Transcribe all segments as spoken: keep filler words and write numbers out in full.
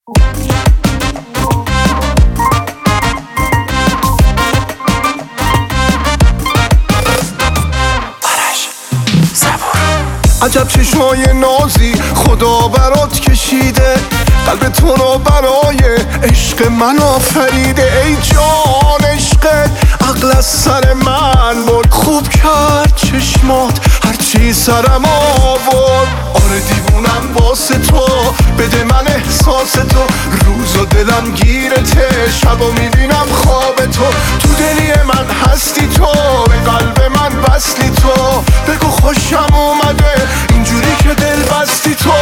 عجب چشمای نازی خدا برات کشیده، قلب تو رو برای عشق من آفریده. ای جان عشقت عقل از سر من برد، خوب کرد چشمات هرچی سرم آورد. آره دیوونم واسه تو، بده من احساس تو، روز و دلم گیرته، شب و میبینم خواب تو. تو دلی من هستی تو، به قلب من وصلی تو، بگو خوشم اومده اینجوری که دل بستی تو.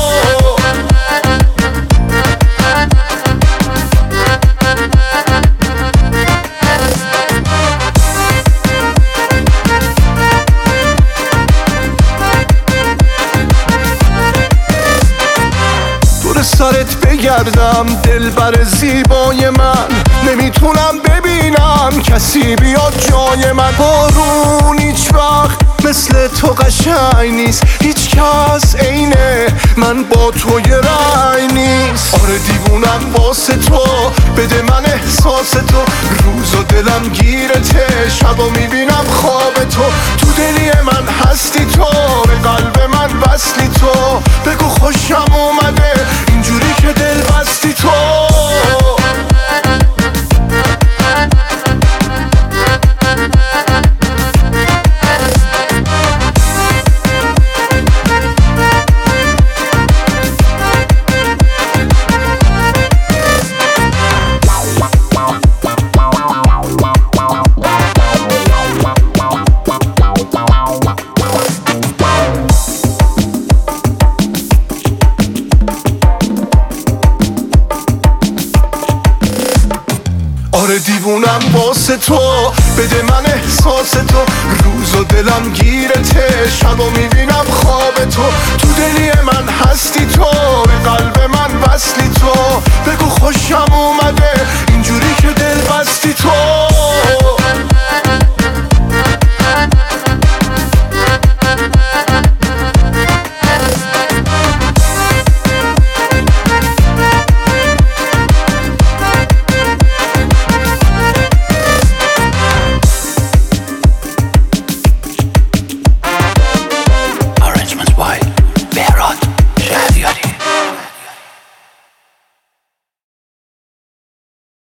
سرت بگردم دلبر زیبای من، نمیتونم ببینم کسی بیاد جای من. بارون هیچ وقت مثل تو قشنگ نیست، هیچ کس عینه من با تو یه رنگ نیست. آره دیوونم واسه تو، بده من احساس تو، روز و دلم گیرته، شب و میبینم خواب تو. تو دلی من هستی تو، به قلب من وصلی تو، بگو خوشم اومده اینجوری که دل بستی تو. آره دیوونم واسه تو، بده من احساس تو، روز و دلم گیرته، شب و میبینم خواب تو.